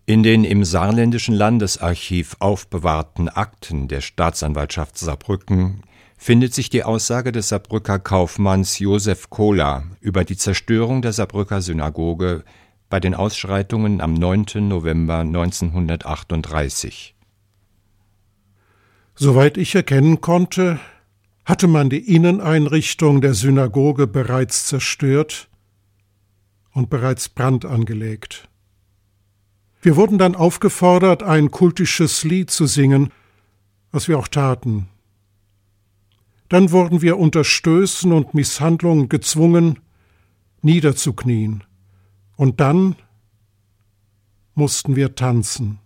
In den im Saarländischen Landesarchiv aufbewahrten Akten der Staatsanwaltschaft Saarbrücken findet sich die Aussage des Saarbrücker Kaufmanns Josef Kohler über die Zerstörung der Saarbrücker Synagoge bei den Ausschreitungen am 9. November 1938. Soweit ich erkennen konnte, hatte man die Inneneinrichtung der Synagoge bereits zerstört und bereits Brand angelegt. Wir wurden dann aufgefordert, ein kultisches Lied zu singen, was wir auch taten. Dann wurden wir unter Stößen und Misshandlungen gezwungen, niederzuknien. Und dann mussten wir tanzen.